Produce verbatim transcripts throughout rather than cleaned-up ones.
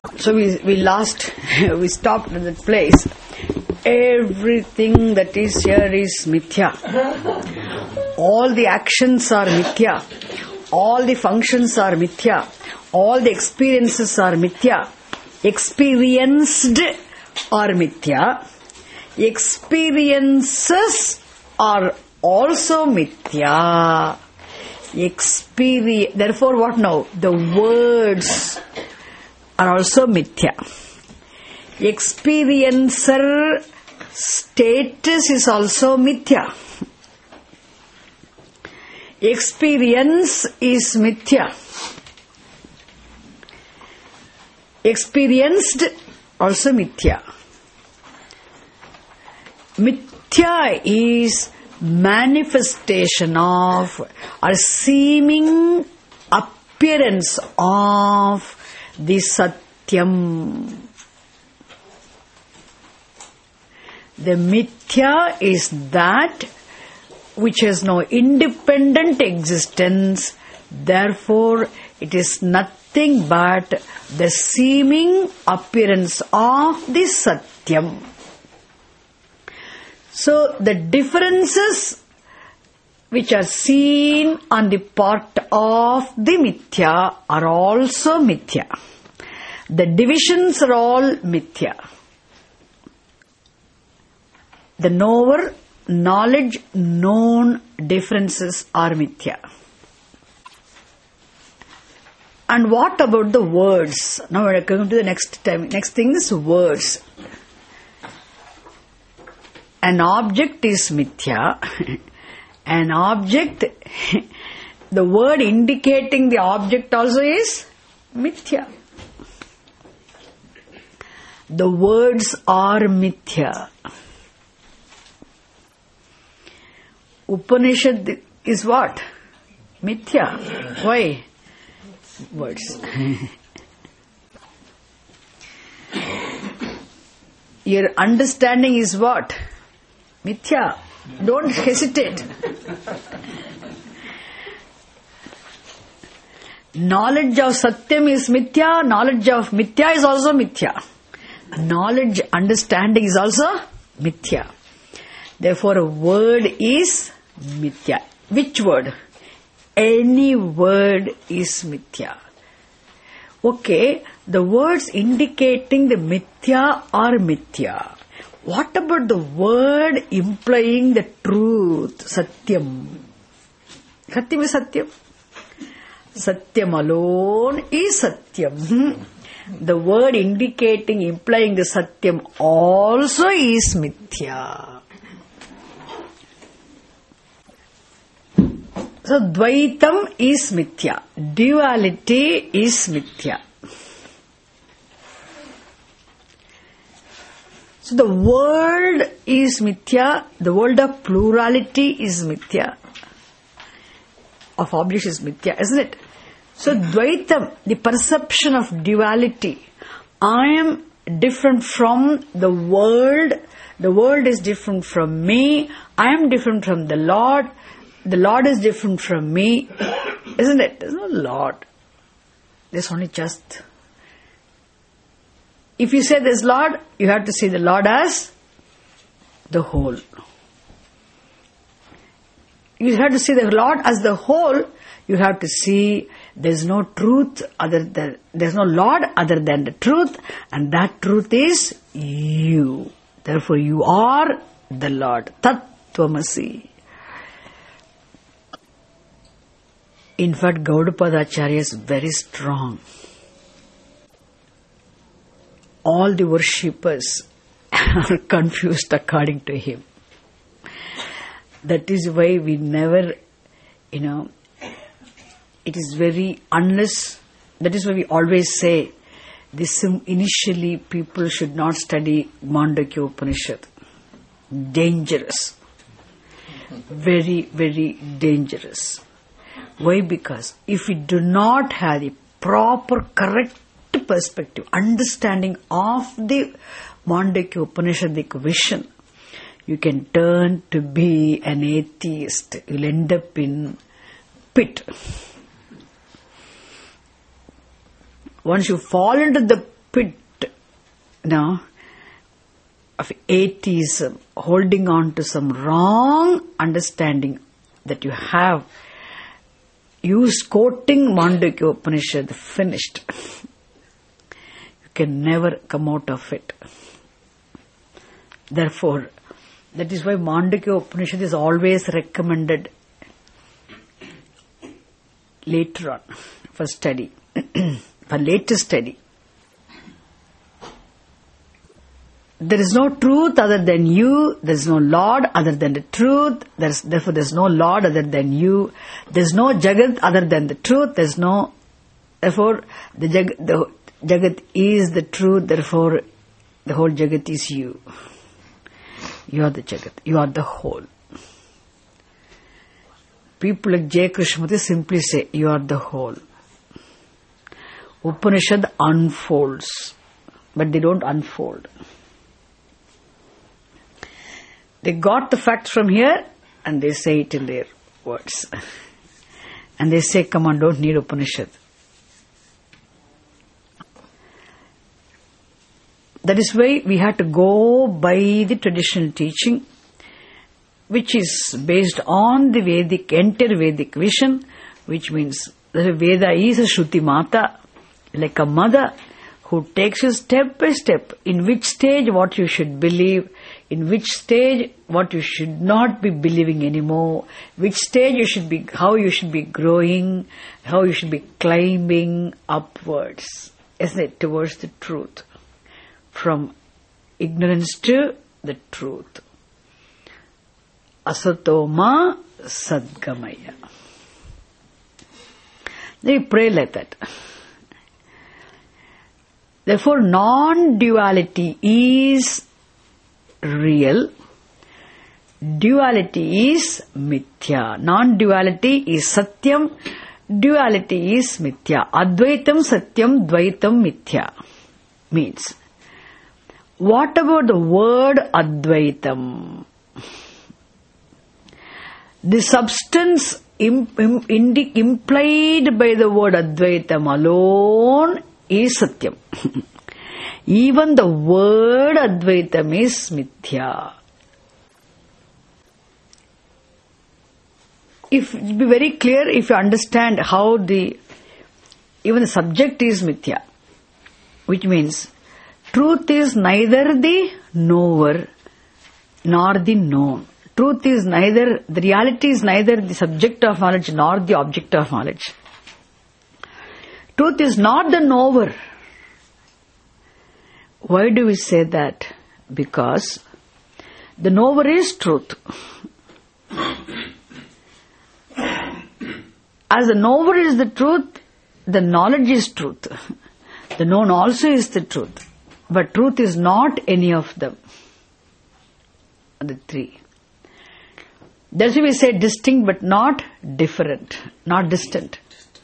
So we we lost, we stopped at that place. Everything that is here is mithya. All the actions are mithya. All the functions are mithya. All the experiences are mithya. Experienced are mithya. Experiences are also mithya. Experi- Therefore, what now? The words are also mithya. Experiencer status is also mithya. Experience is mithya. Experienced also mithya. Mithya is manifestation of or seeming appearance of the Satyam. The mithya is that which has no independent existence, therefore it is nothing but the seeming appearance of the Satyam. So the differences which are seen on the part of the mithya are also mithya. The divisions are all mithya. The knower, knowledge, known differences are mithya. And what about the words? Now we are going to the next time. Next thing is words. An object is mithya. An object, the word indicating the object also is mithya. The words are mithya. Upanishad is what? Mithya. Why? Words. Your understanding is what? Mithya. Don't hesitate. Knowledge of Satyam is mithya. Knowledge of mithya is also mithya. Knowledge, understanding is also mithya. Therefore, a word is mithya. Which word? Any word is mithya. Okay, the words indicating the mithya are mithya. What about the word implying the truth? Satyam. Satyam is Satyam. Satyam alone is Satyam. The word indicating, implying the Satyam also is mithya. So, Dvaitam is mithya. Duality is mithya. So, the world is mithya. The world of plurality is mithya. Of objects is mithya, isn't it? So, Dvaitam, the perception of duality. I am different from the world. The world is different from me. I am different from the Lord. The Lord is different from me, isn't it? There's no Lord. There's only just. If you say there's Lord, you have to see the Lord as the whole. You have to see the Lord as the whole. You have to see there's no truth other than, there's no Lord other than the truth, and that truth is you. Therefore, you are the Lord. Tat-tvamasi. In fact, Gaudapada Acharya is very strong. All the worshippers are confused according to him. That is why we never, you know, it is very, unless, that is why we always say, this initially people should not study Mandukya Upanishad. Dangerous. Very, very dangerous. Why? Because if we do not have the proper, correct perspective, understanding of the Mandukya Upanishadic vision, you can turn to be an atheist. You'll end up in pit. Once you fall into the stupid, you know, of atheism, holding on to some wrong understanding that you have. Use quoting Mandukya Upanishad, finished. You can never come out of it. Therefore, that is why Mandukya Upanishad is always recommended later on for study, for later study. There is no truth other than you. There is no Lord other than the truth. There is, therefore, there is no Lord other than you. There is no Jagat other than the truth. There is no. Therefore, the Jagat, the Jagat is the truth. Therefore, the whole Jagat is you. You are the Jagat. You are the whole. People like J. Krishnamurti simply say, you are the whole. Upanishad unfolds, but they don't unfold. They got the facts from here and they say it in their words. And they say, come on, don't need Upanishad. That is why we have to go by the traditional teaching, which is based on the Vedic, entire Vedic vision, which means that Veda is a Shruti Mata, like a mother who takes you step by step, in which stage what you should believe, in which stage what you should not be believing anymore, which stage you should be, how you should be growing, how you should be climbing upwards, isn't it, towards the truth, from ignorance to the truth. Asatoma Sadgamaya. They pray like that. Therefore, non-duality is real. Duality is mithya. Non-duality is satyam. Duality is mithya. Advaitam satyam, dvaitam mithya. Means, what about the word Advaitam? The substance imp- im- indi- implied by the word Advaitam alone is Satyam. Even the word Advaitam is Mithya. If it be very clear, if you understand how the, even the subject is Mithya, which means truth is neither the knower nor the known. Truth is neither, the reality is neither the subject of knowledge nor the object of knowledge. Truth is not the knower. Why do we say that? Because the knower is truth. As the knower is the truth, the knowledge is truth. The known also is the truth. But truth is not any of them. The three. That's why we say distinct but not different, not distant.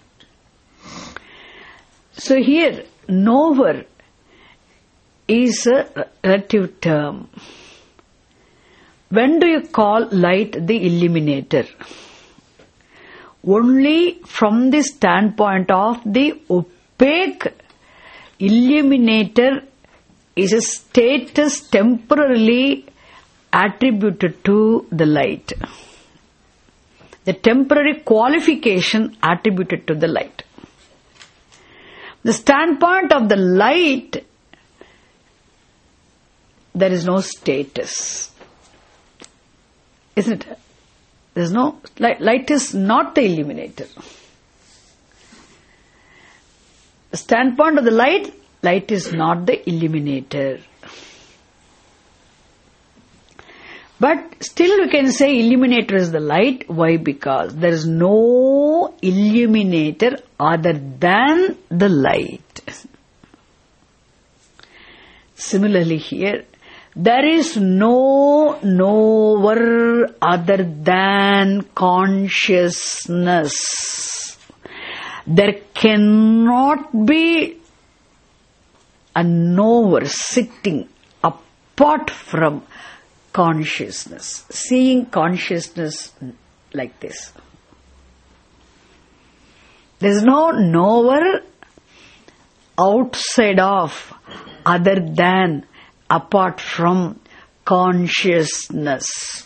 So here, knower is a relative term. When do you call light the illuminator? Only from the standpoint of the opaque. Illuminator is a status temporarily attributed to the light. The temporary qualification attributed to the light. The standpoint of the light, there is no status. Isn't it? There is no, light, light is not the illuminator. The standpoint of the light, light is not the illuminator. But still we can say illuminator is the light. Why? Because there is no illuminator other than the light. Similarly here, there is no knower other than consciousness. There cannot be a knower sitting apart from consciousness, seeing consciousness like this. There is no knower outside of other than, apart from consciousness.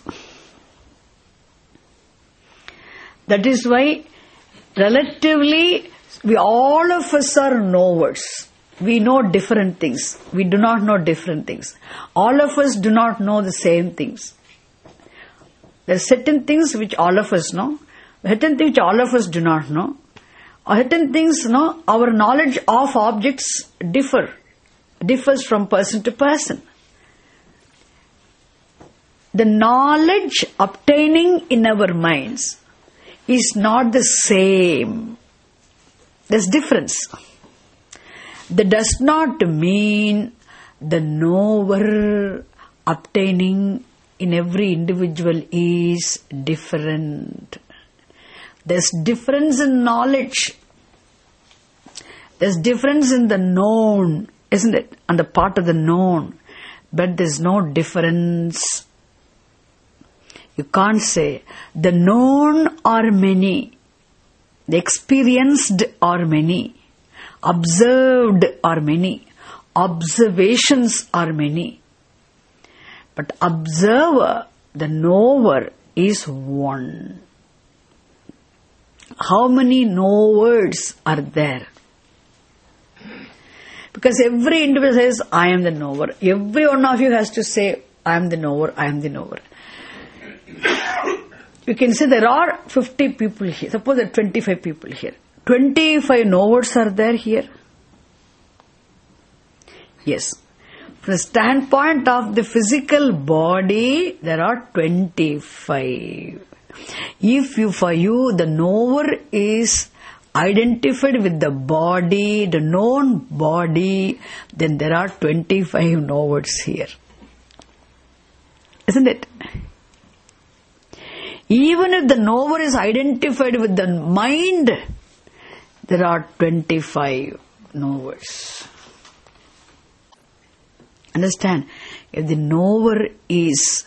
That is why relatively we all of us are knowers. We know different things. We do not know different things. All of us do not know the same things. There are certain things which all of us know, certain things which all of us do not know. Certain things, no, our knowledge of objects differ, differs from person to person. The knowledge obtaining in our minds is not the same. There's difference. That does not mean the knower obtaining in every individual is different. There's difference in knowledge. There's difference in the known, isn't it? On the part of the known. But there's no difference. You can't say the known are many, the experienced are many, observed are many, observations are many. But observer, the knower, is one. How many knowers are there? Because every individual says, I am the knower. Every one of you has to say, I am the knower, I am the knower. You can say there are fifty people here. Suppose there are twenty-five people here. twenty-five knowers are there here? Yes. From the standpoint of the physical body, there are twenty-five. If you, for you, the knower is identified with the body, the known body, then there are twenty-five knowers here. Isn't it? Even if the knower is identified with the mind, there are twenty-five knowers. Understand? If the knower is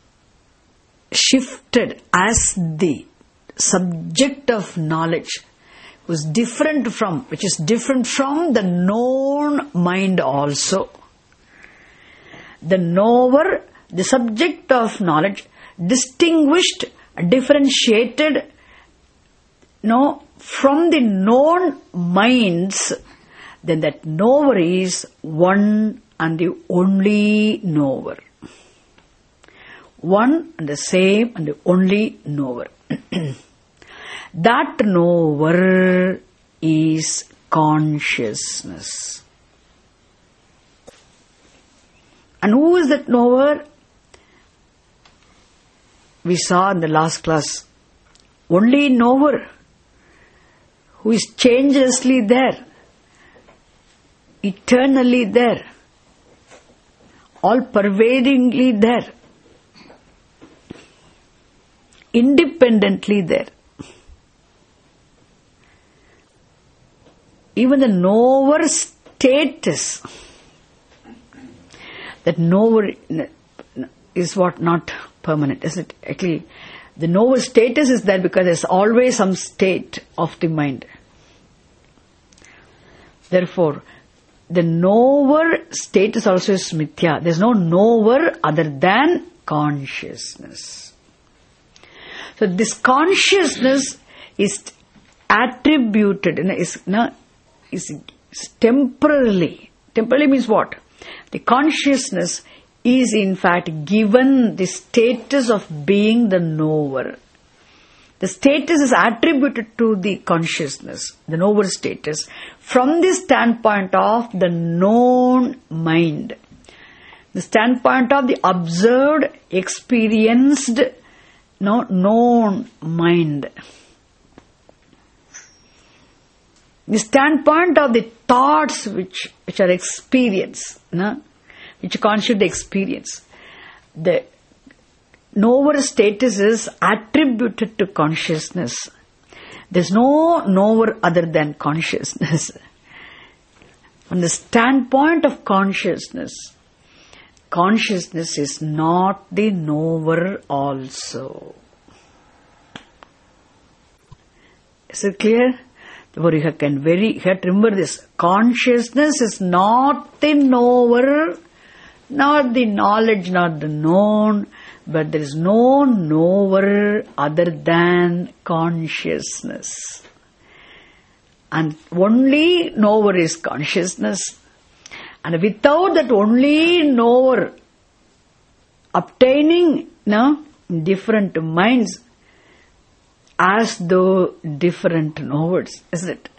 shifted as the subject of knowledge, was different from, which is different from the known mind also. The knower, the subject of knowledge, distinguished, differentiated, no, from the known minds, then that knower is one and the only knower. One and the same and the only knower. That knower is consciousness. And who is that knower? We saw in the last class, only knower who is changelessly there, eternally there, all-pervadingly there, independently there. Even the knower status, that knower is what? Not permanent, is it? Actually, the knower status is there because there's always some state of the mind. Therefore, the knower status also is mithya. There's no knower other than consciousness. So this consciousness is attributed, is, is, is temporarily. Temporarily means what? The consciousness is in fact given the status of being the knower. The status is attributed to the consciousness, the knower status, from the standpoint of the known mind. The standpoint of the observed, experienced, no, known mind. The standpoint of the thoughts which, which are experienced, no? Which constitute the experience. The knower status is attributed to consciousness. There's no knower other than consciousness. From the standpoint of consciousness, consciousness is not the knower also. Is it clear? Therefore, you can very you have to remember this. Consciousness is not the knower, not the knowledge, not the known, but there is no knower other than consciousness. And only knower is consciousness. And without that only knower obtaining no, different minds as though different knowers, isn't it?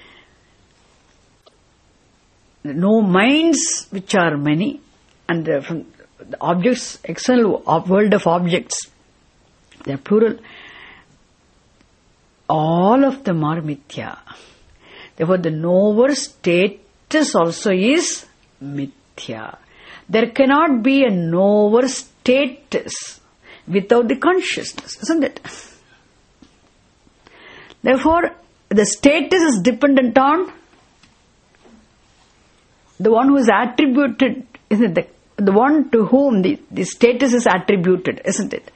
No minds which are many, and uh, from the objects, external world of objects, they are plural. All of them are mithya. Therefore, the knower status also is mithya. There cannot be a knower status without the consciousness, isn't it? Therefore, the status is dependent on the one who is attributed, isn't it? The, the one to whom the, the status is attributed, isn't it?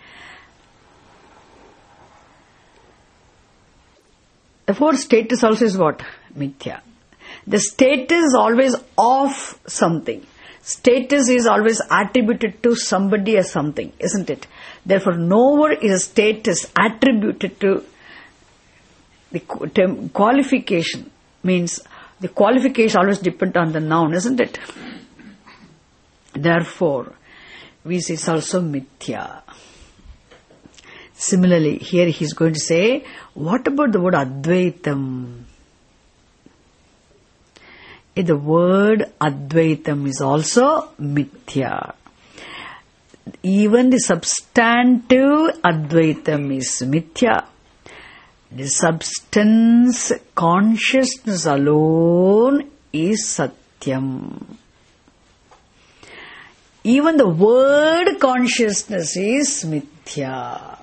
Therefore, status also is what? Mithya. The status is always of something. Status is always attributed to somebody as something, isn't it? Therefore, knower is a status attributed to the term qualification. Means the qualification always depends on the noun, isn't it? Therefore, we say it's also mithya. Similarly, here he is going to say, what about the word Advaitam? The word Advaitam is also mithya. Even the substantive Advaitam is mithya. The substance, consciousness alone is Satyam. Even the word consciousness is mithya.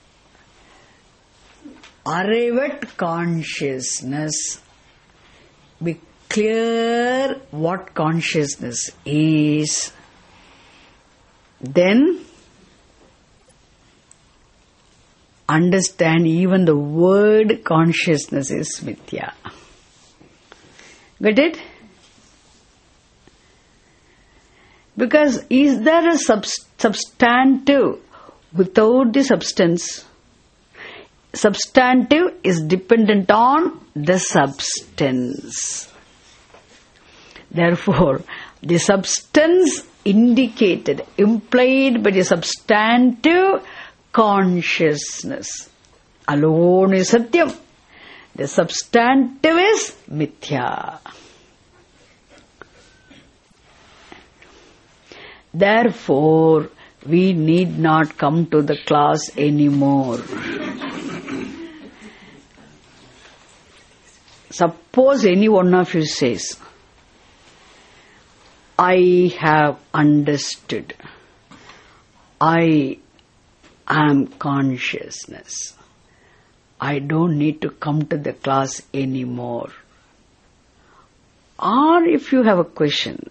Arrive at consciousness. Be clear what consciousness is. Then understand even the word consciousness is mithya. Got it? Because is there a sub- substantive without the substance? Substantive is dependent on the substance. Therefore, the substance indicated, implied by the substantive consciousness alone is Satyam. The substantive is mithya. Therefore, we need not come to the class anymore. Suppose any one of you says, I have understood. I am consciousness. I don't need to come to the class anymore. Or if you have a question,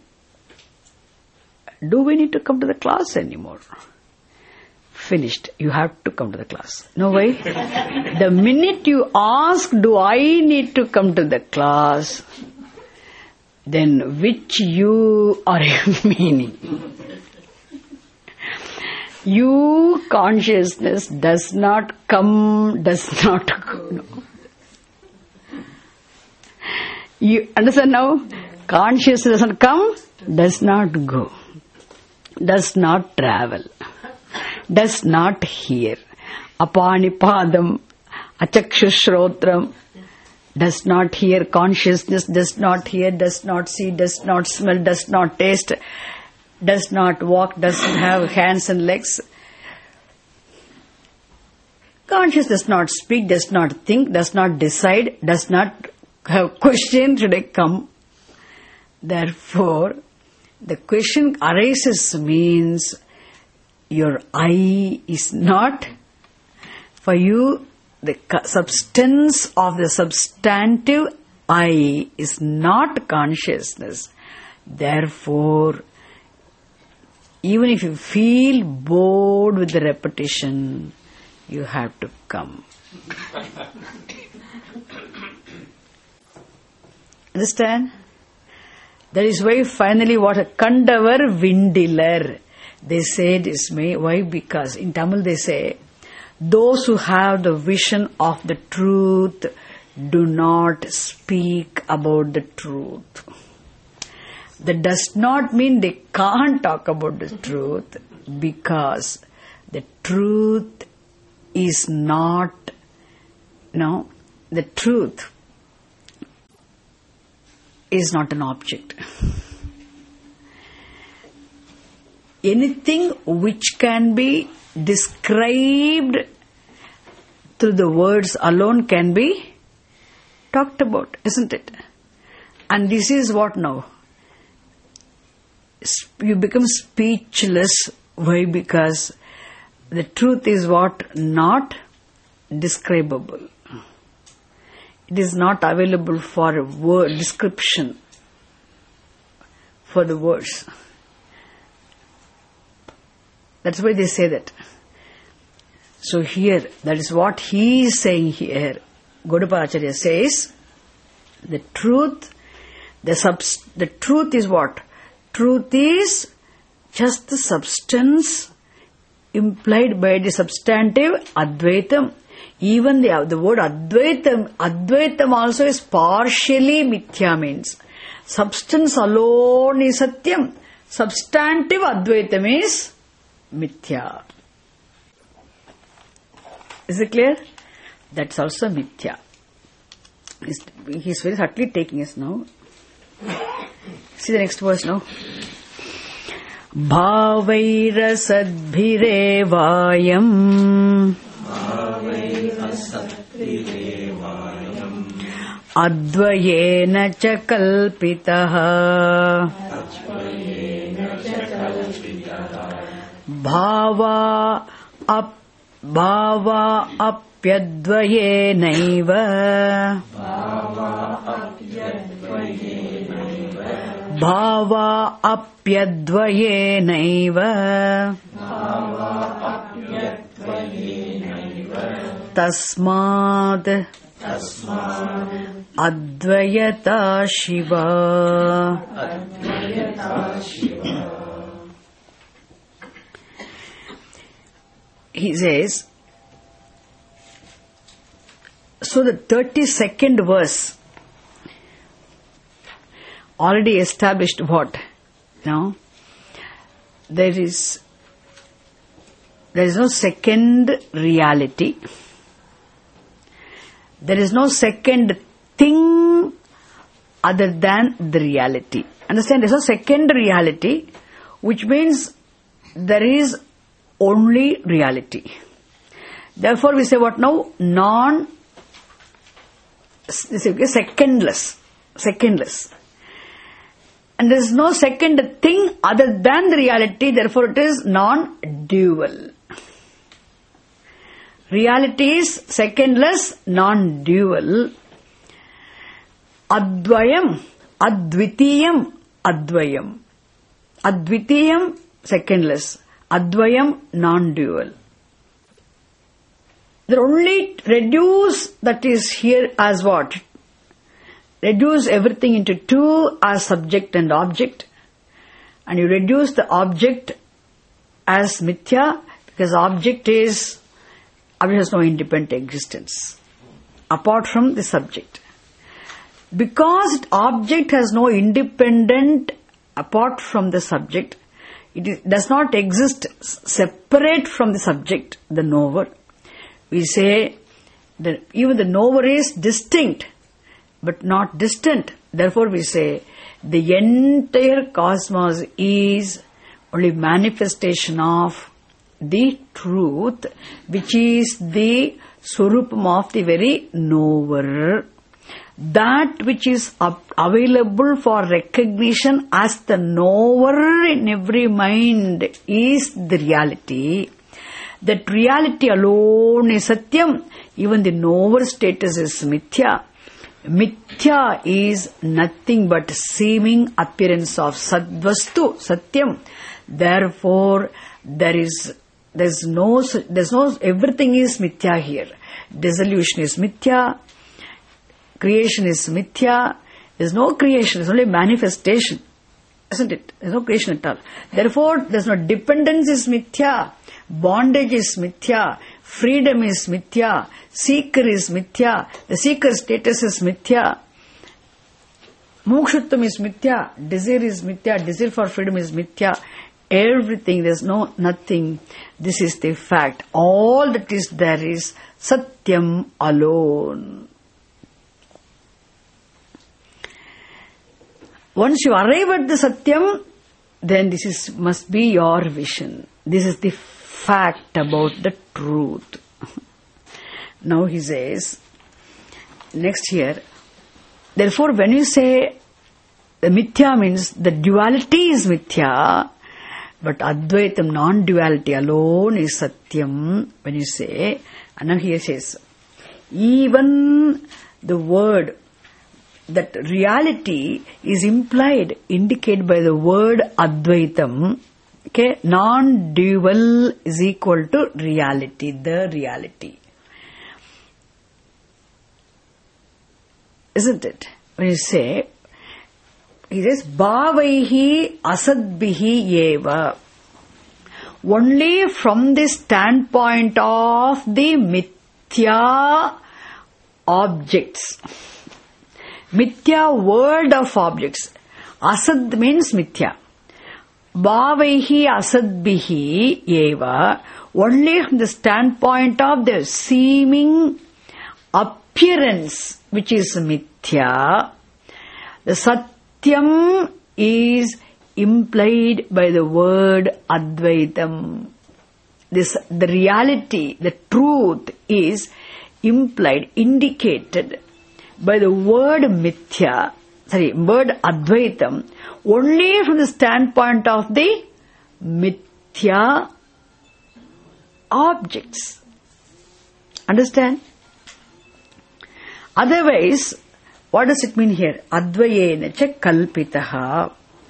do we need to come to the class anymore? Finished. You have to come to the class. No way. The minute you ask, do I need to come to the class? Then which you are meaning? You, consciousness, does not come, does not go. No. You understand now? Consciousness doesn't come, does not go, does not travel, does not hear. Apanipadam, achakshushrodram, does not hear. Consciousness does not hear, does not see, does not smell, does not taste, does not walk, doesn't have hands and legs. Consciousness does not speak, does not think, does not decide, does not have question, should I come? Therefore, the question arises means your I is not, for you, the substance of the substantive I is not consciousness. Therefore, even if you feel bored with the repetition, you have to come. Understand? That is why finally what a Kandavar Vindilar. They say this may. Why? Because in Tamil they say, those who have the vision of the truth do not speak about the truth. That does not mean they can't talk about the truth, because the truth is not, no, the truth is not an object. Anything which can be described through the words alone can be talked about, isn't it? And this is what now? You become speechless. Why? Because the truth is what? Not describable. It is not available for a word description, for the words. That's why they say that. So here, that is what he is saying here. Gaudapada Acharya says, the truth, the subs, the truth is what? Truth is just the substance implied by the substantive Advaitam. Even the, the word Advaitam, Advaitam also is partially Mithya, means substance alone is Satyam. Substantive Advaitam is Mithya. Is it clear? That's also Mithya. He's, he's very subtly taking us now. See the next verse now. Bhavairasadbhirevayam Advayena cha kalpitaha Bhava ap Bhava apyadvayenaiva Bhava apyadvayenaiva Tasmad Advayata Shiva. He says, so the thirty-second verse already established what? No? There is there is no second reality. There is no second thing other than the reality. Understand? There is no second reality, which means there is only reality. Therefore, we say what now? Non, secondless. Secondless. And there is no second thing other than the reality, therefore it is non-dual. Reality is secondless, non-dual. Advayam, Advitiyam, Advayam. Advitiyam, secondless. Advayam, non-dual. They only reduce that is here as what? Reduce everything into two as subject and object. And you reduce the object as mithya, because object is, object has no independent existence apart from the subject. Because object has no independent apart from the subject, it is, does not exist separate from the subject, the knower. We say that even the knower is distinct but not distant. Therefore we say the entire cosmos is only manifestation of the truth, which is the swarupam of the very knower. That which is available for recognition as the knower in every mind is the reality. That reality alone is Satyam. Even the knower status is Mithya. Mithya is nothing but seeming appearance of Sadvastu, Satyam. Therefore, there is, there's no, there's no, everything is Mithya here. Dissolution is Mithya. Creation is Mithya. There's no creation, there's only manifestation. Isn't it? There's no creation at all. Therefore, there's no dependence is mithya, bondage is mithya, freedom is mithya, seeker is mithya, the seeker status is mithya, mokshuttam is mithya, desire is mithya, desire for freedom is mithya, everything, there's no nothing. This is the fact. All that is there is Satyam alone. Once you arrive at the Satyam, then this is must be your vision. This is the fact about the truth. Now he says, next here, therefore when you say the mithya means the duality is mithya, but Advaitam, non-duality alone is Satyam. When you say, and now here says, even the word, that reality is implied, indicated by the word Advaitam. Okay, non-dual is equal to reality, the reality. Isn't it? When you say, he says, Bhavaihi asadbihi eva. Only from the standpoint of the mithya objects. Mithya world of objects. Asad means mithya. Bhavaihi asadbihi eva. Only from the standpoint of the seeming appearance, which is mithya, the Satyam is implied by the word Advaitam. This, the reality, the truth is implied, indicated by the word mithya, sorry, word Advaitam, only from the standpoint of the mithya objects. Understand? Otherwise, what does it mean here? Advayena cha kalpitaha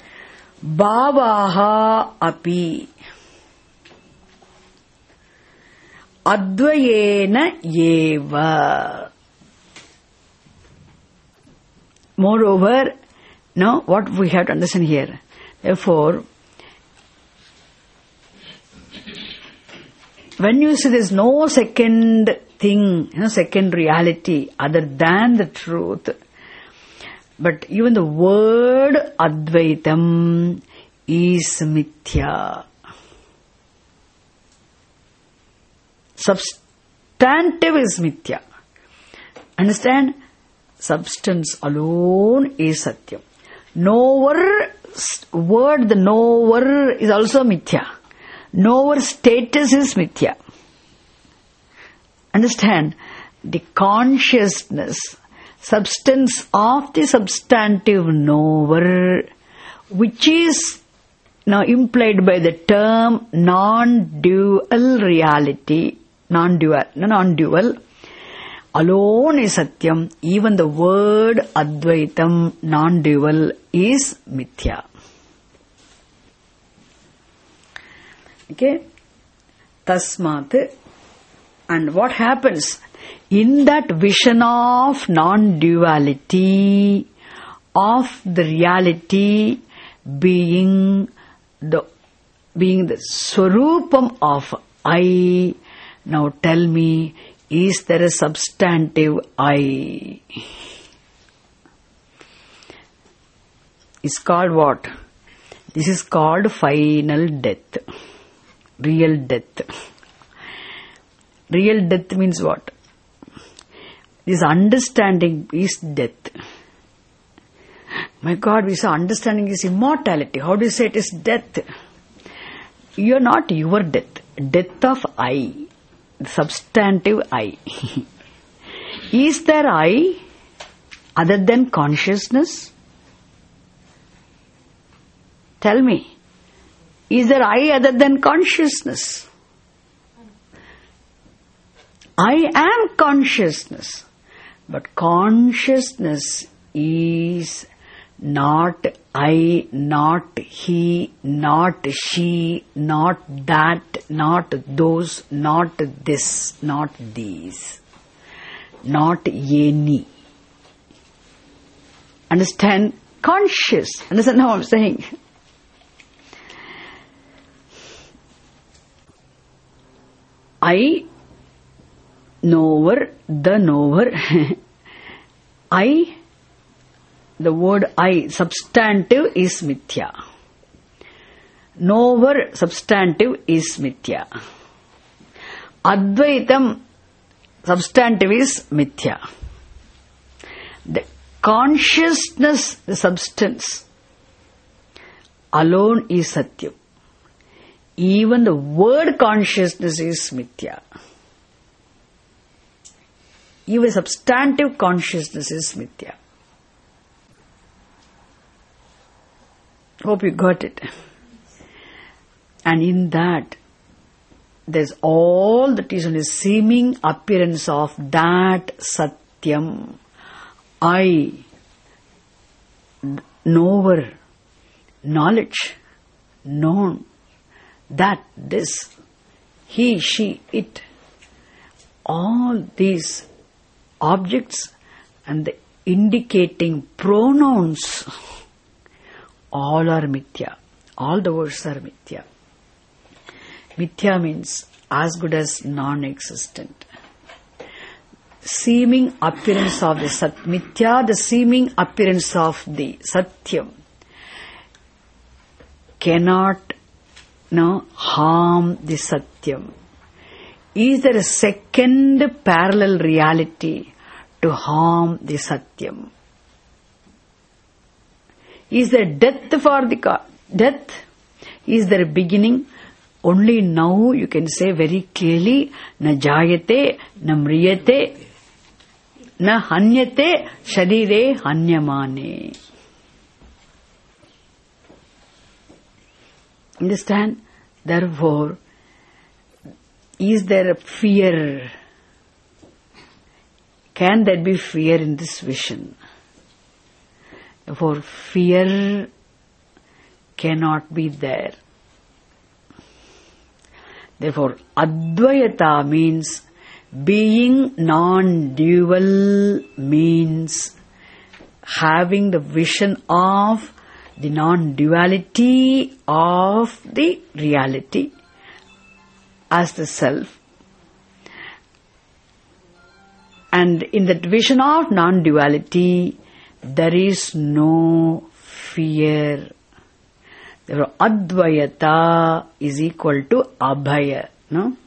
bhavaha api advayena eva. Moreover, now what we have to understand here, therefore, when you say there is no second thing, you know, second reality other than the truth, but even the word Advaitam is mithya. Substantive is mithya. Understand? Substance alone is Satyam. Knower, word, the knower is also mithya. Knower status is mithya. Understand? The consciousness, substance of the substantive knower, which is now implied by the term non-dual reality, non-dual, non-dual, alone is Satyam. Even the word Advaitam, non-dual, is mithya. Okay? Tasmat. And what happens? In that vision of non-duality, of the reality being the being the Swarupam of I, now tell me, is there a substantive I? It's called what? This is called final death. Real death. Real death means what? This understanding is death. My God, we say understanding is immortality. How do you say it is death? You are not your death. Death of I. Substantive I. Is there I other than consciousness? Tell me. Is there I other than consciousness? I am consciousness. But consciousness is not I, not he, not she, not that, not those, not this, not these, not any. understand conscious. Understand how I'm saying? I, knower, the knower. I, the word I, substantive is mithya. Knower, substantive is mithya. Advaitam, substantive is mithya. The consciousness, the substance, alone is satyam. Even the word consciousness is mithya. Even substantive consciousness is mithya. Hope you got it. And in that, there's all that is on a seeming appearance of that satyam. I, knower, knowledge, known, that, this, he, she, it, all these objects and the indicating pronouns, all are mithya. All the words are mithya. Mithya means as good as non-existent. Seeming appearance of the sat. Mithya, the seeming appearance of the satyam, cannot no, harm the satyam. Is there a second parallel reality to harm the satyam? Is there death for the death? Is there a beginning? Only now you can say very clearly, na jayate, na mriyate, na hanyate, sharire hanyamane. Understand? Therefore, is there a fear? Can there be fear in this vision? Therefore, fear cannot be there. Therefore, Advaita means being non-dual, means having the vision of the non-duality of the reality as the self. And in that vision of non-duality, there is no fear. Therefore, Advaita is equal to Abhaya. No?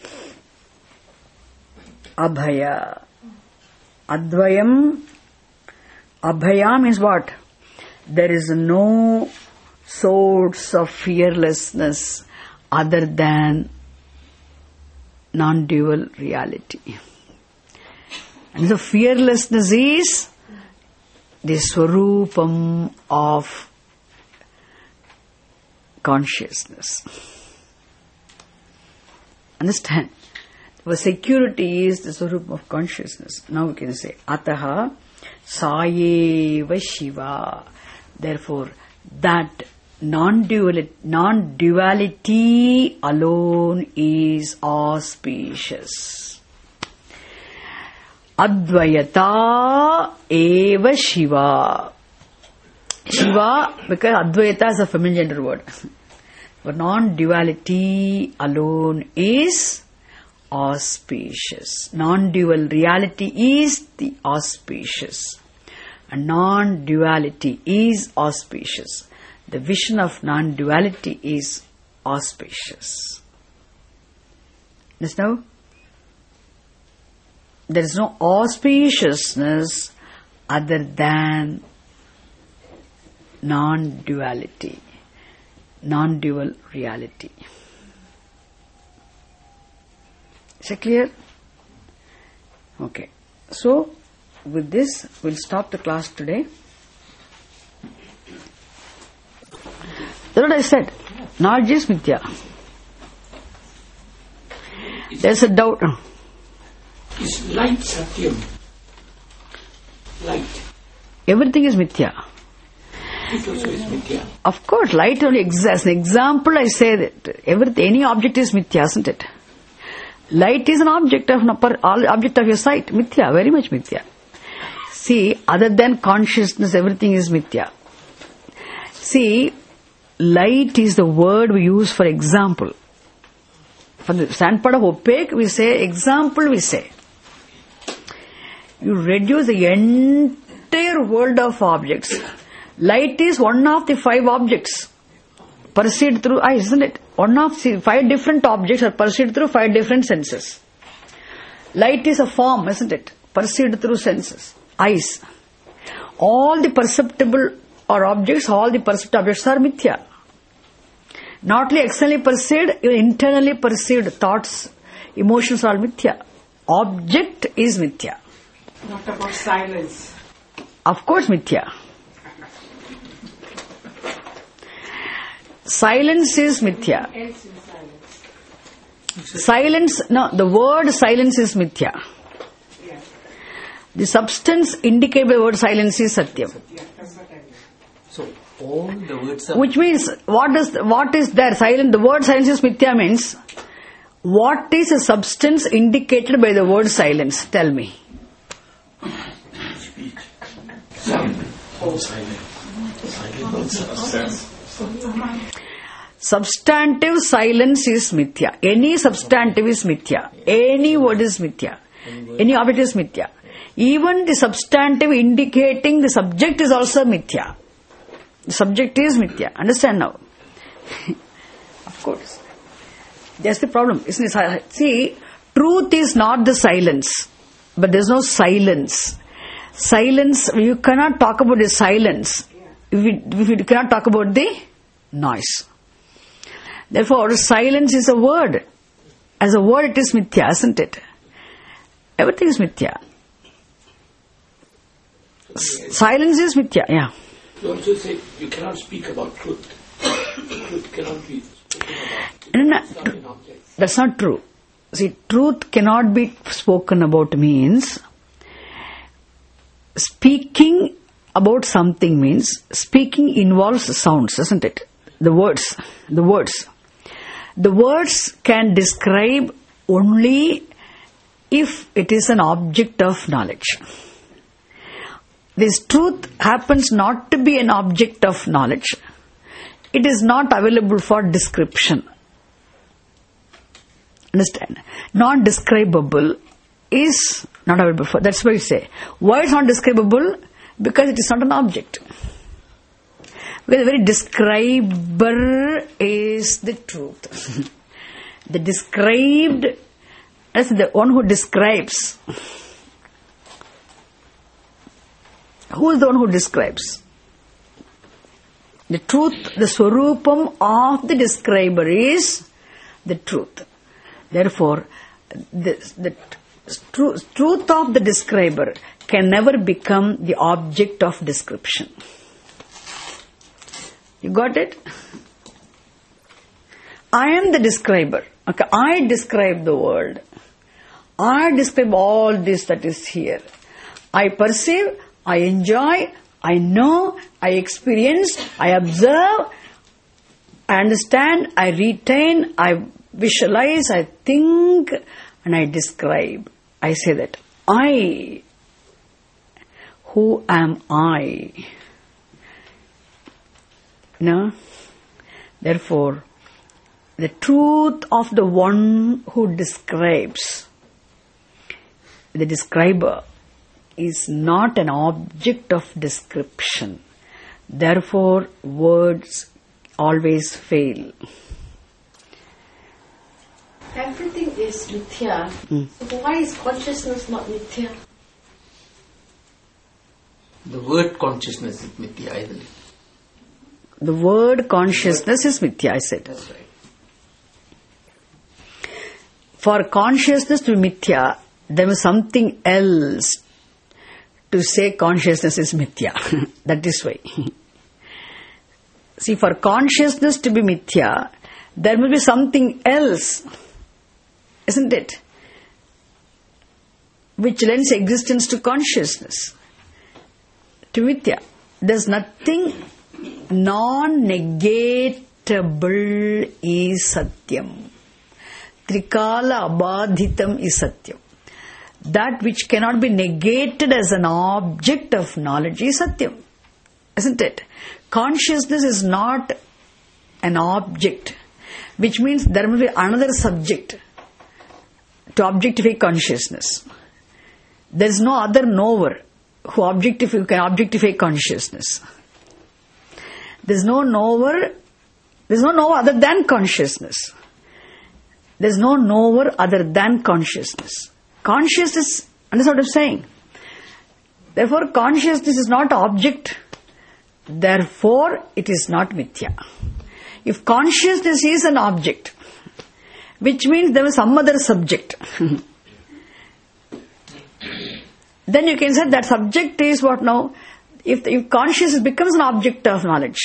Abhaya. Advayam. Abhaya means what? There is no source of fearlessness other than non-dual reality. And so fearlessness is the swarupam of consciousness. Understand? The security is the swarupam of consciousness. Now we can say, Ataha Sayeva Shiva. Therefore, that non-duality, non-duality alone is auspicious. Advaita eva Shiva. Shiva, because Advaita is a feminine gender word. But non-duality alone is auspicious. Non-dual reality is the auspicious. And non-duality is auspicious. The vision of non-duality is auspicious. Just now, there is no auspiciousness other than non-duality, non-dual reality. Is it clear? Okay. So, with this, we'll stop the class today. That's what I said. Knowledge is mithya. There's a doubt. Is light satyam? Light. Everything is mithya. It also is mithya. Of course, light only exists. As an example, I say that everything, any object is mithya, isn't it? Light is an object of object of your sight. Mithya, very much mithya. See, other than consciousness, everything is mithya. See, light is the word we use for example. From the standpoint of opaque, we say example, we say. You reduce the entire world of objects. Light is one of the five objects perceived through eyes, isn't it? One of the five different objects are perceived through five different senses. Light is a form, isn't it? Perceived through senses, eyes. All the perceptible or objects, all the perceived objects are mithya. Not only externally perceived, even internally perceived thoughts, emotions are mithya. Object is mithya. Not about silence. Of course, mithya. Silence is mithya. Else in silence. Silence, no, the word silence is mithya. Yeah. The substance indicated by the word silence is satyam. Yeah, that's what I mean. So all the words are Which means, what is, what is there? Silent, the word silence is mithya means, what is a substance indicated by the word silence? Tell me. speech. Silent. All silent. Silent also. Substantive silence is mithya. Any substantive is mithya. Any word is mithya. Any object is mithya. Even the substantive indicating the subject is also mithya. The subject is mithya. Understand now? Of course. That's the problem, isn't it? See, truth is not the silence, but there's no silence. Silence, you cannot talk about the silence if you, if you cannot talk about the noise. Therefore, silence is a word. As a word, it is mithya, isn't it? Everything is mithya. S- silence is mithya, yeah. You also say you cannot speak about truth. Truth cannot be spoken about. No, no, It's not an object. that's not true. See, truth cannot be spoken about means speaking about something means speaking involves sounds, isn't it? The words, the words. The words can describe only if it is an object of knowledge. This truth happens not to be an object of knowledge. It is not available for description. Understand? Non-describable is not available for. That's why you say. Why it's not describable? Because it is not an object. Well, the very describer is the truth. The described, as the one who describes. Who is the one who describes? The truth, the swarupam of the describer is the truth. Therefore, the, the tr- truth of the describer can never become the object of description. You got it? I am the describer. Okay, I describe the world. I describe all this that is here. I perceive, I enjoy, I know, I experience, I observe, I understand, I retain, I visualize, I think, and I describe. I say that I, who am I? No? Therefore, the truth of the one who describes, the describer, is not an object of description. Therefore, words always fail. Everything is mithya. Mm. So why is consciousness not mithya? The word consciousness is mithya, I believe. The word consciousness is mithya, I said. That's right. For consciousness to be mithya, there was something else to say consciousness is mithya. That is why. See, for consciousness to be mithya, there must be something else, isn't it? Which lends existence to consciousness, to mithya. There's nothing non-negatable is satyam. Trikala abadhitam is satyam. that which cannot be negated as an object of knowledge is Satyam. Isn't it? Consciousness is not an object, which means there must be another subject to objectify consciousness. There is no other knower who, objectify, who can objectify consciousness. There is no knower, there is no knower other than consciousness. There is no knower other than consciousness. Consciousness, understand what I am saying? Therefore, consciousness is not object. Therefore, it is not mithya. If consciousness is an object, which means there is some other subject, then you can say that subject is what now? If, if consciousness becomes an object of knowledge,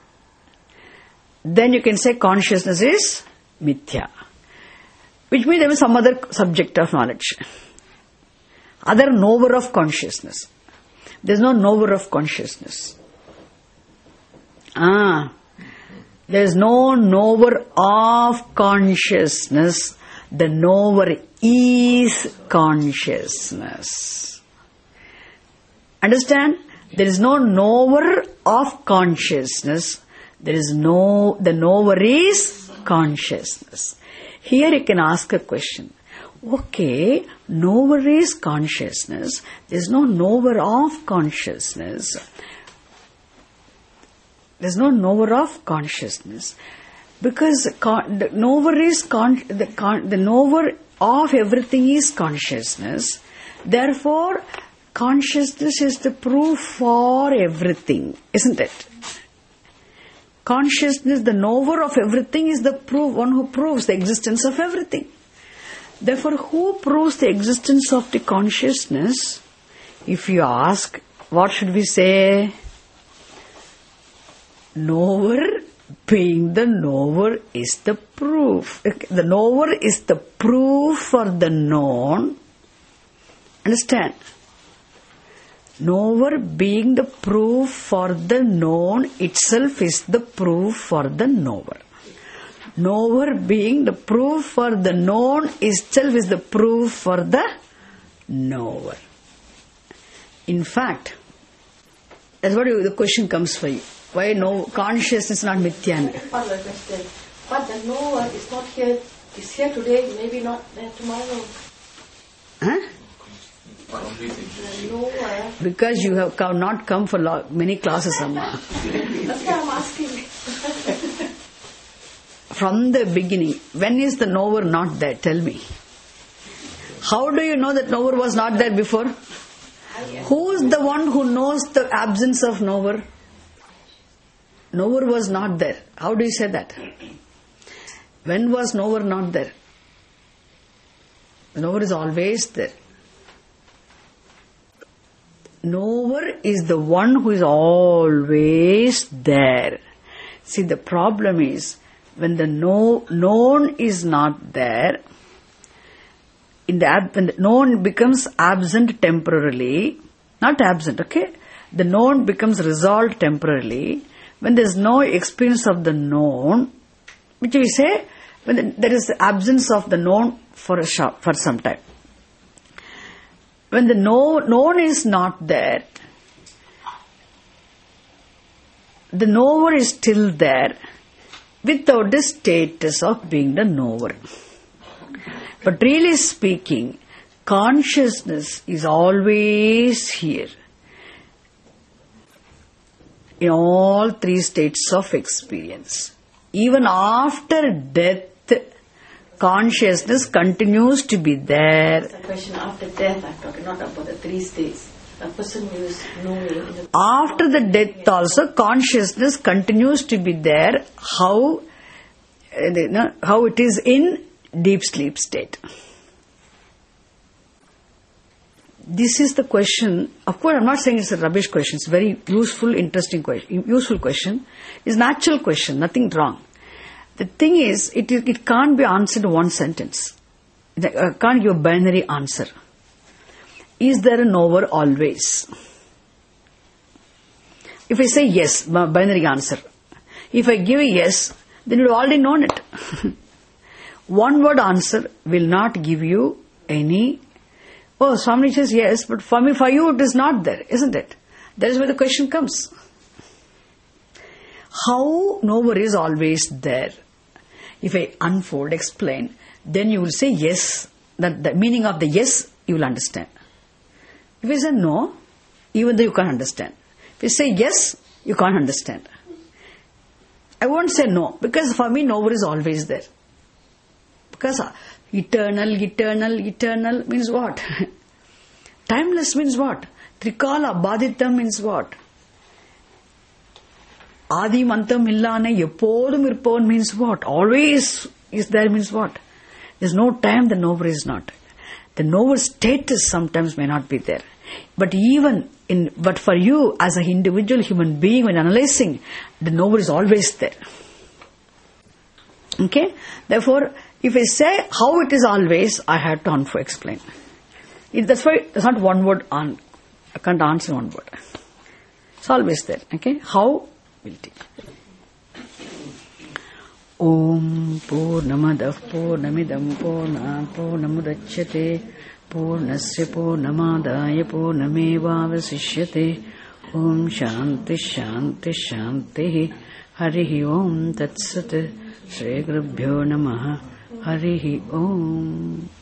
then you can say consciousness is mithya. Which means there is some other subject of knowledge. Other knower of consciousness. There is no knower of consciousness. Ah, there is no knower of consciousness. The knower is consciousness. Understand? There is no knower of consciousness. There is no, the knower is consciousness. Here you can ask a question. Okay, knower is consciousness. There is no knower of consciousness. There is no knower of consciousness. Because con- the knower is con- the, con- the knower of everything is consciousness. Therefore, consciousness is the proof for everything, isn't it? Consciousness, the knower of everything, is the proof, one who proves the existence of everything. Therefore, who proves the existence of the consciousness? If you ask, what should we say? Knower being the knower is the proof. The knower is the proof for the known. Understand? Knower being the proof for the known itself is the proof for the knower. Knower being the proof for the known itself is the proof for the knower. In fact, that's what you, the question comes for you. Why no consciousness is not mithya? Follow the question. But the knower is not here, is here today, maybe not there tomorrow. Huh? The knower. Because you have come, not come for lo- many classes, Amma. That's why I'm asking. From the beginning, when is the knower not there? Tell me. How do you know that knower was not there before? Who is the one who knows the absence of knower? Knower was not there. How do you say that? When was knower not there? Knower is always there. Knower is the one who is always there. See, the problem is, when the know, known is not there, in the ab, when the known becomes absent temporarily, not absent, okay? The known becomes resolved temporarily. When there is no experience of the known, which we say, when the, there is absence of the known for a short, for some time. When the know, known is not there, the knower is still there without the status of being the knower. But really speaking, consciousness is always here. In all three states of experience. Even after death, consciousness continues to be there. That's the question. After death, I'm talking not about the three states. A person who is knowing. After the death also, consciousness continues to be there. How, how it is in deep sleep state. This is the question. Of course, I'm not saying it's a rubbish question. It's a very useful, interesting question. Useful question. It's a natural question. Nothing wrong. The thing is, it, it can't be answered in one sentence. I can't give a binary answer. Is there a knower always? If I say yes, binary answer. If I give a yes, then you've already known it. One word answer will not give you any Oh, Swami says yes, but for me, for you, it is not there, isn't it? That is where the question comes. How knower is always there? If I unfold, explain, then you will say yes. That the meaning of the yes, you will understand. If you say no, even though you can't understand. If you say yes, you can't understand. I won't say no, because for me, knower is always there. Because eternal, eternal, eternal means what? Timeless means what? Trikala, Badita means what? Adi Mantam Illane, Yepodum Irpon means what? Always is there means what? There's no time the knower is not. The knower status sometimes may not be there. But even in, but for you as an individual human being, when analyzing, the knower is always there. Okay? Therefore, if I say how it is always, I have to unfold explain. It, that's why it's not one word on. I can't answer one word. It's always there. Okay? How will teach. Om Purnamadav Purnamidam Purnat Purnamudachyate Purnasya Purnamadaya Purnamevavasishyate. Om Shanti Shanti Shanti. Harihi Om Tat Sat. Shri Gurubhyo Namaha. Harihi Om.